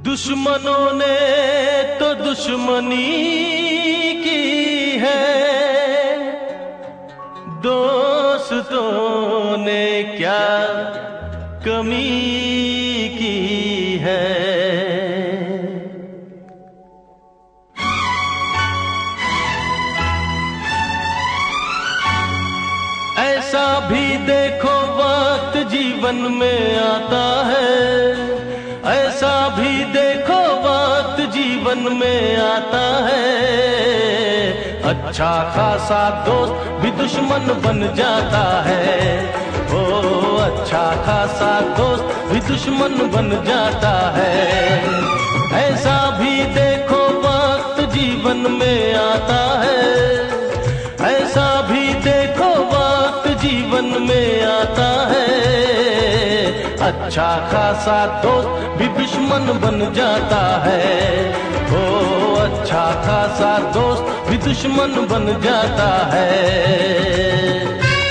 दुश्मनों ने तो दुश्मनी की है, दोस्तों ने क्या कमी की है। ऐसा भी देखो वक्त जीवन में आता है, ऐसा भी देखो वक्त जीवन में आता है। अच्छा खासा दोस्त भी दुश्मन बन जाता है। ओ अच्छा खासा दोस्त भी दुश्मन बन जाता है। ऐसा भी देखो वक्त जीवन में आता है, ऐसा भी देखो वक्त जीवन में आता है। अच्छा खासा दोस्त भी दुश्मन बन जाता है। ओ अच्छा खासा दोस्त भी दुश्मन बन जाता है।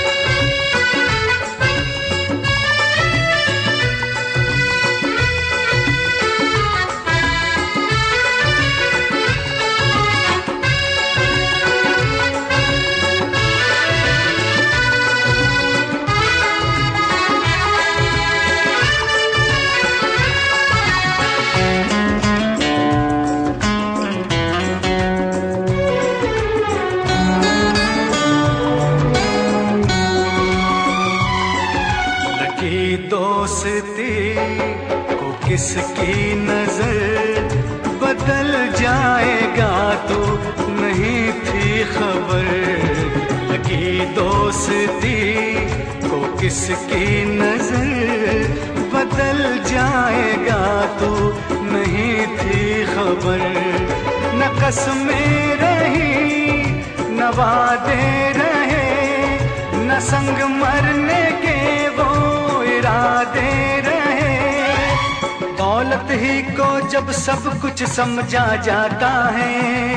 दोस्ती को किसकी नजर बदल जाएगा तो नहीं थी खबर। लगी दोस्ती को किसकी नजर बदल जाएगा तो नहीं थी खबर। न कसमें रही न वादे रहे, न संग मरने के वो इरादे रहे। दौलत ही को जब सब कुछ समझा जाता है,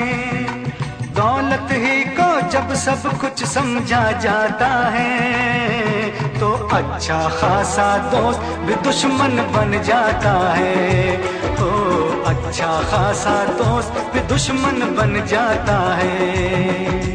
दौलत ही को जब सब कुछ समझा जाता है, तो अच्छा खासा दोस्त भी दुश्मन बन जाता है। तो अच्छा खासा दोस्त भी दुश्मन बन जाता है।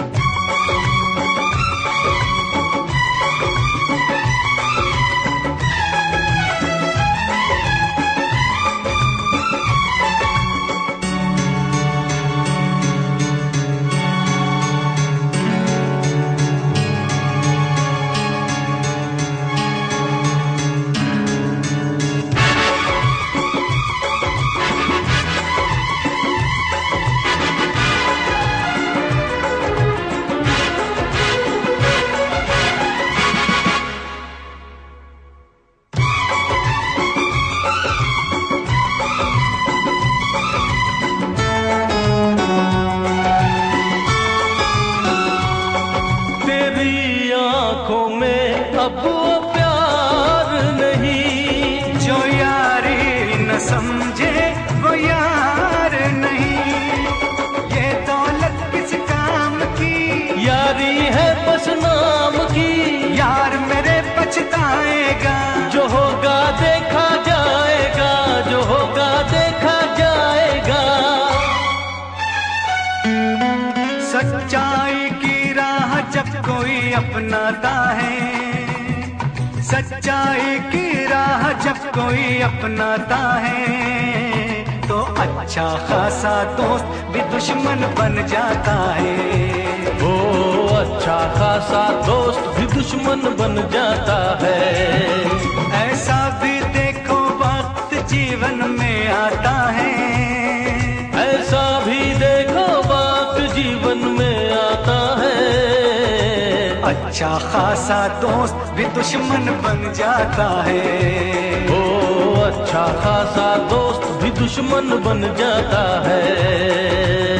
अब वो प्यार नहीं, जो यारी न समझे वो यार नहीं। ये दौलत किस काम की, यारी है बस नाम की। यार मेरे पछताएगा, जो होगा देखा जाएगा, जो होगा देखा जाएगा। सच्चाई की राह जब कोई अपनाता है, सच्चाई की राह जब कोई अपनाता है, तो अच्छा खासा दोस्त भी दुश्मन बन जाता है। ओ अच्छा खासा दोस्त भी दुश्मन बन जाता है। ऐसा भी देखो वक्त जीवन में आता है, ऐसा भी देखो वक्त जीवन में आता है। अच्छा खासा दोस्त भी दुश्मन बन जाता है। ओ अच्छा खासा दोस्त भी दुश्मन बन जाता है।